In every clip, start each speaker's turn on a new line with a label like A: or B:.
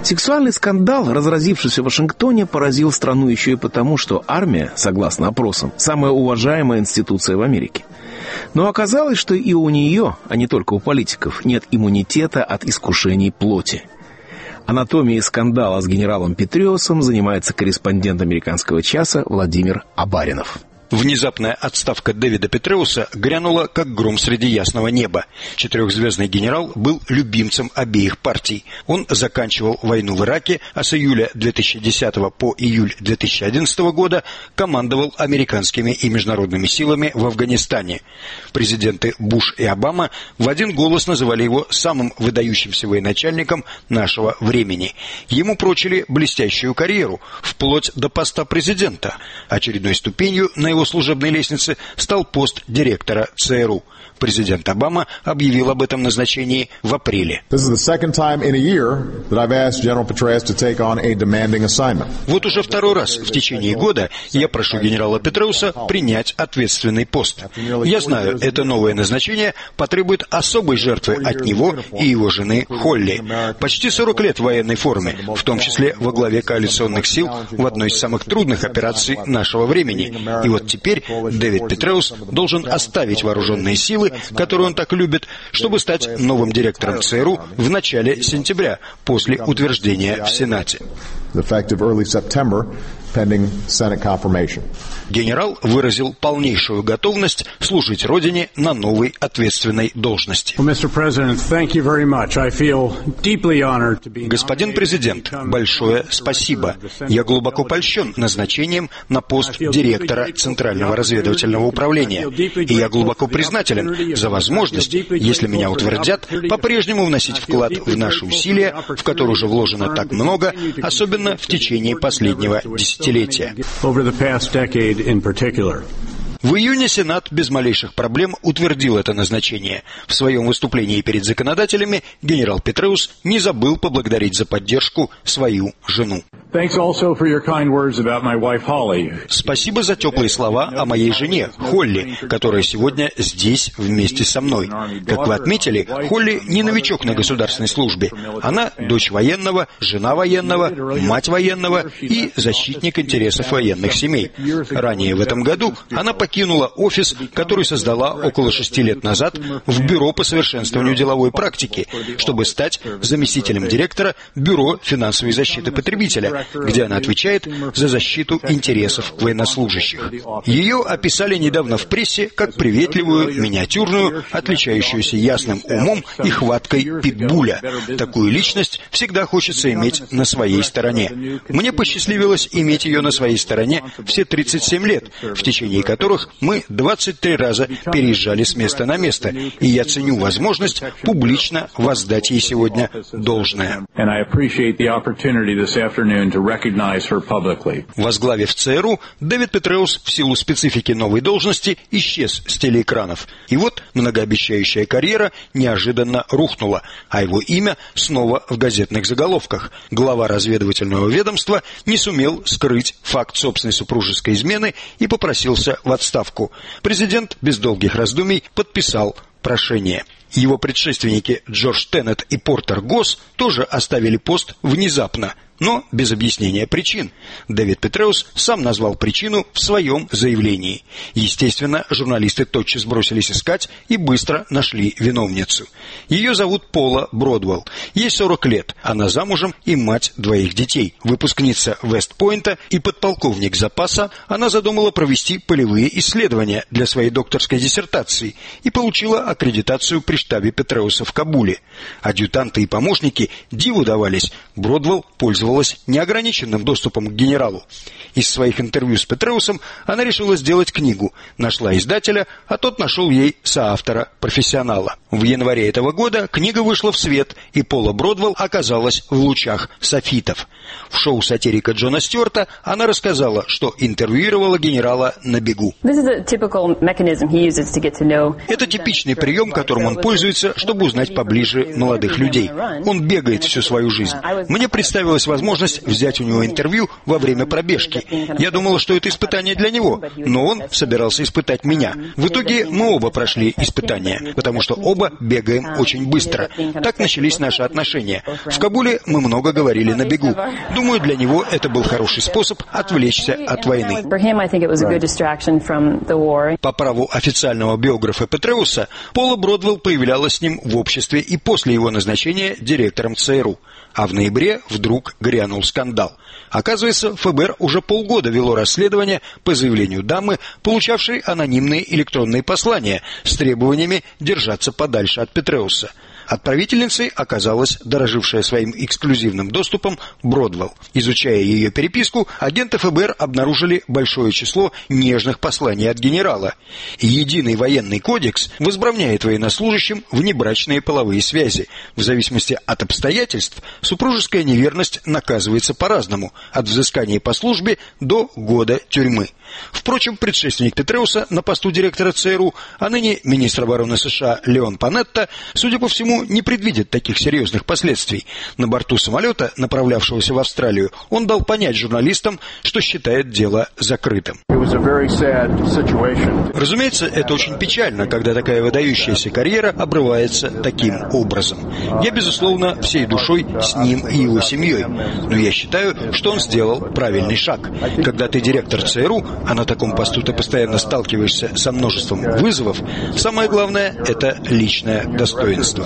A: Сексуальный скандал, разразившийся в Вашингтоне, поразил страну еще и потому, что армия, согласно опросам, самая уважаемая институция в Америке. Но оказалось, что и у нее, а не только у политиков, нет иммунитета от искушений плоти. Анатомией скандала с генералом Петреусом занимается корреспондент «Американского часа» Владимир Абаринов.
B: Внезапная отставка Дэвида Петреуса грянула, как гром среди ясного неба. Четырехзвездный генерал был любимцем обеих партий. Он заканчивал войну в Ираке, а с июля 2010 по июль 2011 года командовал американскими и международными силами в Афганистане. Президенты Буш и Обама в один голос называли его самым выдающимся военачальником нашего времени. Ему прочили блестящую карьеру, вплоть до поста президента. Очередной ступенью на его служебной лестнице стал пост директора ЦРУ. Президент Обама объявил об этом назначении в апреле. Вот уже второй раз в течение года я прошу генерала Петреуса принять ответственный пост. Я знаю, это новое назначение потребует особой жертвы от него и его жены Холли. Почти 40 лет в военной форме, в том числе во главе коалиционных сил в одной из самых трудных операций нашего времени. И вот теперь Дэвид Петреус должен оставить вооруженные силы, которую он так любит, чтобы стать новым директором ЦРУ в начале сентября, после утверждения в Сенате. Генерал выразил полнейшую готовность служить Родине на новой ответственной должности. Господин президент, большое спасибо. Я глубоко польщен назначением на пост директора Центрального разведывательного управления. И я глубоко признателен за возможность, если меня утвердят, по-прежнему вносить вклад в наши усилия, в которые уже вложено так много, особенно в течение последнего десятилетия. В июне Сенат без малейших проблем утвердил это назначение. В своем выступлении перед законодателями генерал Петреус не забыл поблагодарить за поддержку свою жену. Спасибо за теплые слова о моей жене, Холли, которая сегодня здесь вместе со мной. Как вы отметили, Холли не новичок на государственной службе. Она дочь военного, жена военного, мать военного и защитник интересов военных семей. Ранее в этом году она покинула офис, который создала около 6 лет назад в Бюро по совершенствованию деловой практики, чтобы стать заместителем директора Бюро финансовой защиты потребителя, где она отвечает за защиту интересов военнослужащих. Ее описали недавно в прессе как приветливую, миниатюрную, отличающуюся ясным умом и хваткой питбуля. Такую личность всегда хочется иметь на своей стороне. Мне посчастливилось иметь ее на своей стороне все 37 лет, в течение которых мы 23 раза переезжали с места на место, и я ценю возможность публично воздать ей сегодня должное. Возглавив ЦРУ, Дэвид Петреус в силу специфики новой должности исчез с телеэкранов. И вот многообещающая карьера неожиданно рухнула, а его имя снова в газетных заголовках. Глава разведывательного ведомства не сумел скрыть факт собственной супружеской измены и попросился в отставку. Президент без долгих раздумий подписал прошение. Его предшественники Джордж Теннет и Портер Госс тоже оставили пост внезапно, но без объяснения причин. Дэвид Петреус сам назвал причину в своем заявлении. Естественно, журналисты тотчас бросились искать и быстро нашли виновницу. Ее зовут Пола Бродвелл. Ей 40 лет, она замужем и мать 2 детей. Выпускница Вест-Пойнта и подполковник запаса, она задумала провести полевые исследования для своей докторской диссертации и получила аккредитацию при штабе Петреуса в Кабуле. Адъютанты и помощники диву давались. Бродвелл пользовалась неограниченным доступом к генералу. Из своих интервью с Петреусом она решила сделать книгу, нашла издателя, а тот нашел ей соавтора-профессионала. В январе этого года книга вышла в свет, и Пола Бродвелл оказалась в лучах софитов. В шоу сатирика Джона Стюарта она рассказала, что интервьюировала генерала на бегу. Это типичный прием, которым он пользуется, чтобы узнать поближе молодых людей. Он бегает всю свою жизнь. Мне представилась возможность взять у него интервью во время пробежки. Я думала, что это испытание для него, но он собирался испытать меня. В итоге мы оба прошли испытание, потому что оба бегаем очень быстро. Так начались наши отношения. В Кабуле мы много говорили на бегу. Думаю, для него это был хороший способ отвлечься от войны. По праву официального биографа Петреуса, Пола Бродвелл появлялась с ним в обществе и после его назначения директором ЦРУ. А в ноябре вдруг грянул скандал. Оказывается, ФБР уже полгода вело расследование по заявлению дамы, получавшей анонимные электронные послания с требованиями держаться подальше от Петреуса. Отправительницей оказалась дорожившая своим эксклюзивным доступом Бродвелл. Изучая ее переписку, агенты ФБР обнаружили большое число нежных посланий от генерала. Единый военный кодекс возбраняет военнослужащим внебрачные половые связи. В зависимости от обстоятельств супружеская неверность наказывается по-разному, от взыскания по службе до года тюрьмы. Впрочем, предшественник Петреуса на посту директора ЦРУ, а ныне министр обороны США Леон Панетта, судя по всему, не предвидит таких серьезных последствий. На борту самолета, направлявшегося в Австралию, он дал понять журналистам, что считает дело закрытым. Разумеется, это очень печально, когда такая выдающаяся карьера обрывается таким образом. Я, безусловно, всей душой с ним и его семьей, но я считаю, что он сделал правильный шаг. Когда ты директор ЦРУ, а на таком посту ты постоянно сталкиваешься со множеством вызовов, самое главное – это личное достоинство.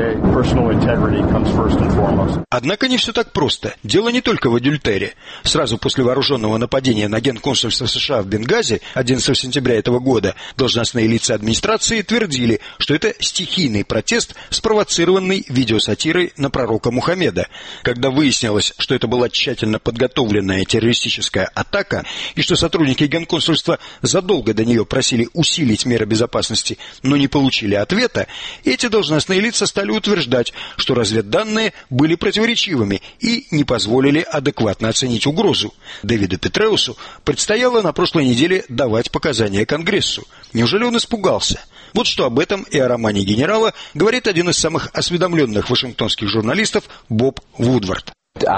B: Однако не все так просто. Дело не только в адюльтере. Сразу после вооруженного нападения на генконсульство США в Бенгази 11 сентября этого года должностные лица администрации твердили, что это стихийный протест, спровоцированный видеосатирой на пророка Мухаммеда. Когда выяснилось, что это была тщательно подготовленная террористическая атака и что сотрудники генконсульства задолго до нее просили усилить меры безопасности, но не получили ответа, эти должностные лица стали утверждать, что разведданные были противоречивыми и не позволили адекватно оценить угрозу. Дэвиду Петреусу предстояло на прошлой неделе давать показания Конгрессу. Неужели он испугался? Вот что об этом и о романе генерала говорит один из самых осведомленных вашингтонских журналистов Боб Вудвард.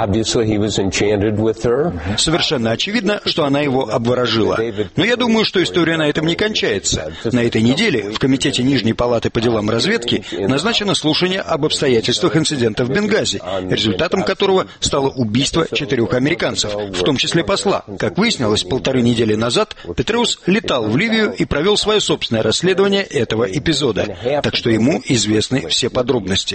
B: Совершенно очевидно, что она его обворожила. Но я думаю, что история на этом не кончается. На этой неделе в Комитете Нижней Палаты по делам разведки назначено слушание об обстоятельствах инцидента в Бенгази, результатом которого стало убийство 4 американцев, в том числе посла. Как выяснилось, 1,5 недели назад Петреус летал в Ливию и провел свое собственное расследование этого эпизода, так что ему известны все подробности.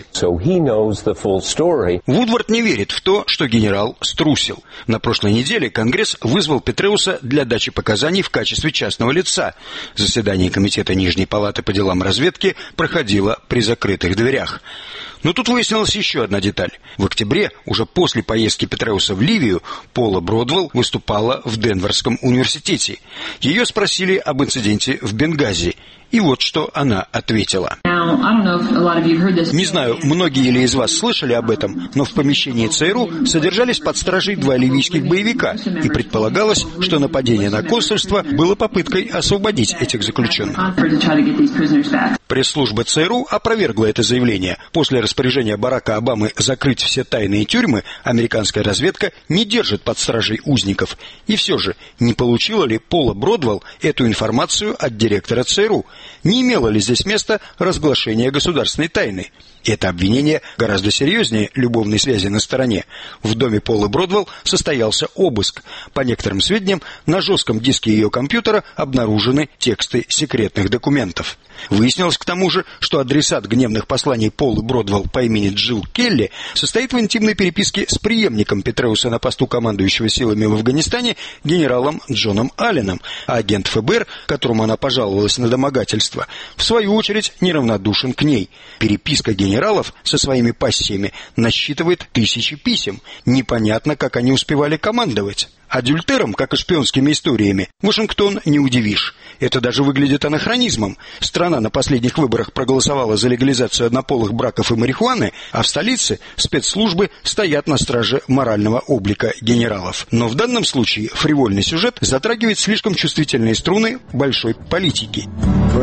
B: Вудвард не верит в то, что генерал струсил. На прошлой неделе Конгресс вызвал Петреуса для дачи показаний в качестве частного лица. Заседание Комитета Нижней Палаты по делам разведки проходило при закрытых дверях. Но тут выяснилась еще одна деталь. В октябре, уже после поездки Петреуса в Ливию, Пола Бродвелл выступала в Денверском университете. Ее спросили об инциденте в Бенгази. И вот что она ответила. Не знаю, многие ли из вас слышали об этом, но в помещении ЦРУ содержались под стражей 2 ливийских боевика, и предполагалось, что нападение на консульство было попыткой освободить этих заключенных. Пресс-служба ЦРУ опровергла это заявление. После распоряжения Барака Обамы закрыть все тайные тюрьмы, американская разведка не держит под стражей узников. И все же, не получила ли Пола Бродвелл эту информацию от директора ЦРУ? Не имело ли здесь места разглашения государственной тайны? Это обвинение гораздо серьезнее любовной связи на стороне. В доме Полы Бродвелл состоялся обыск. По некоторым сведениям, на жестком диске ее компьютера обнаружены тексты секретных документов. Выяснилось к тому же, что адресат гневных посланий Полы Бродвелл по имени Джилл Келли состоит в интимной переписке с преемником Петреуса на посту командующего силами в Афганистане генералом Джоном Алленом, а агент ФБР, которому она пожаловалась на домогательство, в свою очередь неравнодушен к ней. Переписка генералов со своими пассиями насчитывает 1000 писем. Непонятно, как они успевали командовать. Адюльтером, как и шпионскими историями, Вашингтон не удивишь. Это даже выглядит анахронизмом. Страна на последних выборах проголосовала за легализацию однополых браков и марихуаны, а в столице спецслужбы стоят на страже морального облика генералов. Но в данном случае фривольный сюжет затрагивает слишком чувствительные струны большой политики.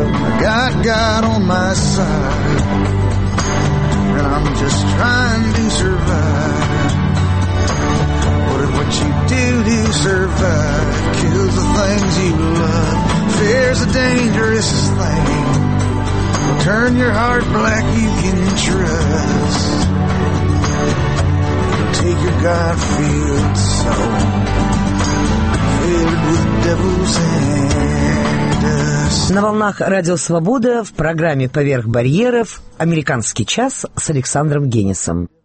C: got God on my side, and I'm just trying to survive. What if what you do to survive kills the things you love? Fear's the dangerous thing. Will turn your heart black, you can trust. It'll take your God-filled soul, fill it with devil's hand dust.
D: На волнах Радио Свобода в программе «Поверх барьеров» «Американский час» с Александром Генисом.